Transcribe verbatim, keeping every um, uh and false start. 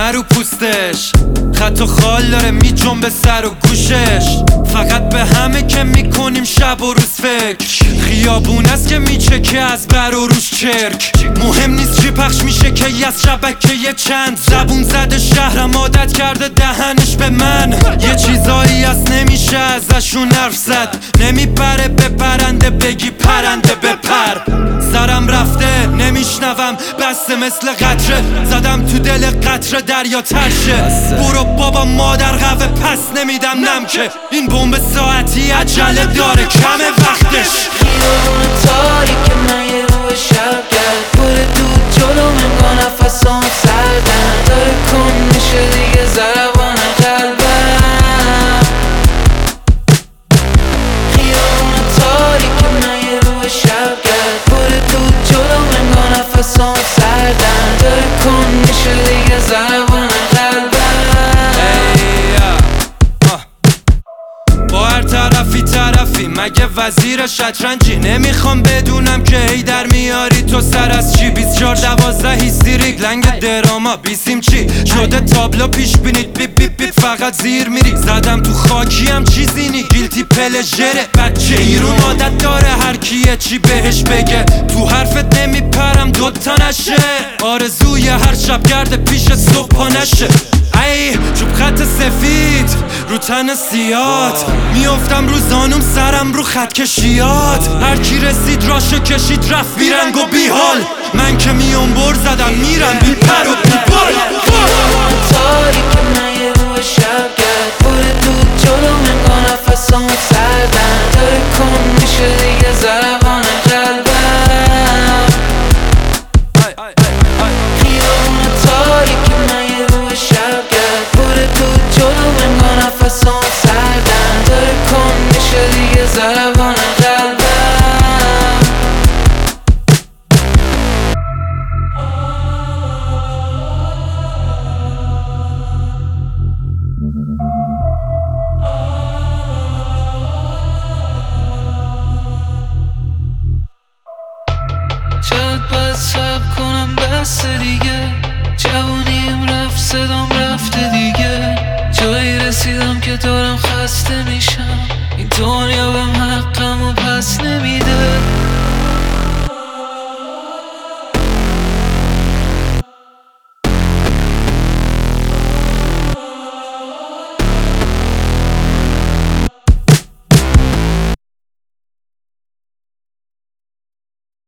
همه رو پوستش خط و خال داره میجون به سر و گوشش. فقط به همه که میکنیم شب و روز فکر. خیابون است که میچکه از بر و روش چرک. مهم نیست چی پخش میشه که از شبکه یه چند زبون زده شهرم عادت کرده دهنش به من. یه چیزایی از نمیشه ازشون حرف زد. نمیبره به پرنده بگی پرنده بپر. سرم رفته نمیشنوم بسته مثل قطره. زدم تو دل قطره دریا ترشه. برو بابا مادر قهوه پس نمیدم نم که این بمب ساعتی عجله داره کمه وقتش. خیابون تاریک من یه روح شب گرد بوده دود جلو انگار نفسام سردن داره کن میشه دیگه ضربان قلبم. خیابون تاریک من یه روح شب گرد بوده دود جلو انگار نفسام سردن داره کن میشه دیگه ضربان قلبم. با هر طرفی طرفی مگه وزیر شطرنجی. نمیخوام بدونم که هی در میاری تو سر از چی. بیست چار دوازده هیستریک لنگ دراما بیسیم چی شده تابلو پیش بینید بیپ بیپ بیپ فقط زیر میری. زدم تو خاکیم چیزی نی گیلتی پلژره. بچه ایرون عادت داره هر کیه چی بهش بگه. تو حرفت نمیپرم دوتا نشه. آرزوی هر شب گرده پیش صبح نشه. ای چوب خط سفید رو تن سیات میافتم رو زانوم سرم رو خط کشیات. هر کی رسید راشو کشید رفت بیرنگ و بی حال. من که میام بر زدم میرم بی پر و بی بال. تاریک من یه روح شب گرد بوده دود جلو انگار نفسام سردن داره کن میشه دیگه ضربان قلبم. خیابون تاریک من یه روح شب گرد بوده دود جلو انگار نفسام سردن داره کن میشه دیگه ضربان قلبم. شاید باید صبر کنم بس دیگه. جوونیم رفت صدام رفته دیگه. جایی رسیدم که دارم خسته میشم. این دنیا بهم حقم و پس نمیده.